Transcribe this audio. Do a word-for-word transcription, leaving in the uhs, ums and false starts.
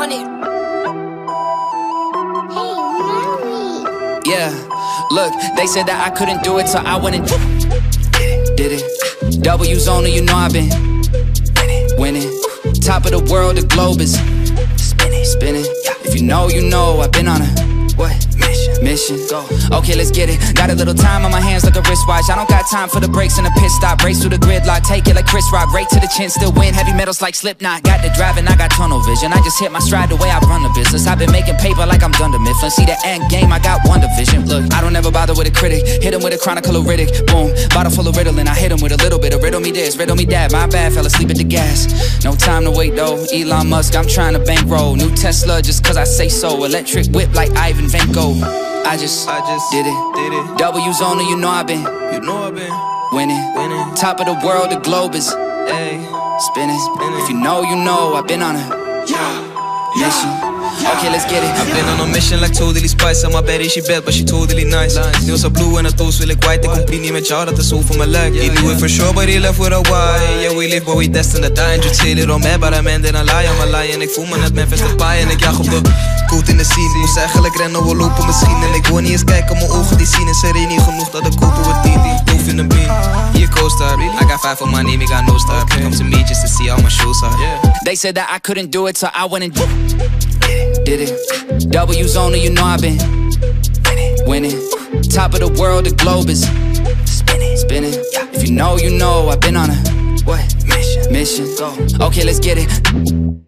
on it. Hey, mommy. Yeah, look, they said that I couldn't do it, so I went and did it. W's only, you know I've been winning. Top of the world, the globe is spinning, spinning. If you know, you know, I've been on a what? Mission, mission, go. Okay, let's get it. Got a little time on my hands like a wristwatch. I don't got time for the brakes and the pit stop. Race through the gridlock, take it like Chris Rock. Right to the chin, still win. Heavy metals like Slipknot. Got the driving, I got tunnel vision. I just hit my stride the way I run the business. I've been making paper like I'm Dunder Mifflin. See the end game, I got one division. Look, I don't ever bother with a critic. Hit him with a chronicle of Riddick. Boom, bottle full of Ritalin. I hit him with a little bit of riddle me this, riddle me that. My bad, fell asleep at the gas. No time to wait though. Elon Musk, I'm trying to bankroll. New Tesla just cause I say so. Electric whip like Ivan Van Gogh. I just, I just did it, did it. W's only, you know I've been, you know I've been winning, winning. Top of the world, the globe is, ay, spinning. spinning. If you know, you know, I've been on a yeah. mission. Okay, let's get it. I've been on a mission like totally spice. En my baddie, she bad, but she totally nice. Nu is blue en het toast wil ik white. Ik complie niet met jou, dat is zo voor mijn lijk. He knew it for sure, but he left with a why. Yeah, we live, but we destined to die. En je chill it on me, but I'm ending a lie. I'm a lie en ik voel me net Memphis de paai. En ik jag op de coat in de scene. Moest eigenlijk rennen, we lopen misschien. En ik wil niet eens kijken, mijn ogen die zien. En ze reden niet genoeg dat ik kopen with tien. Doof in de bean, hier co-star. I got five for my name, I got no star. Come to me just to see how my shows are. They said that I couldn't do it, so I went and did it. W's only, you know I've been winning. Top of the world, the globe is spinning, spinning. If you know, you know, I've been on a what? Mission, mission. Go. Okay, let's get it.